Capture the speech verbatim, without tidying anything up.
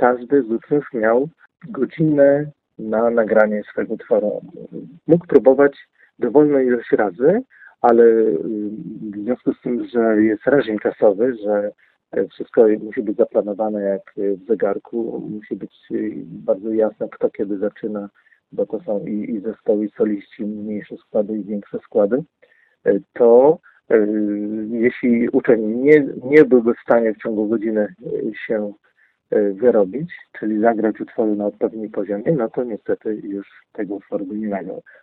każdy z uczniów miał godzinę na nagranie swojego utworu. Mógł próbować dowolną ilość razy, ale w związku z tym, że jest reżim czasowy, że wszystko musi być zaplanowane jak w zegarku, musi być bardzo jasne, kto kiedy zaczyna, bo to są i, i zespoły, i soliści, mniejsze składy i większe składy, to jeśli uczeń nie, nie byłby w stanie w ciągu godziny się wyrobić, czyli zagrać utworu na odpowiednim poziomie, no to niestety już tego utworu by nie nagrał.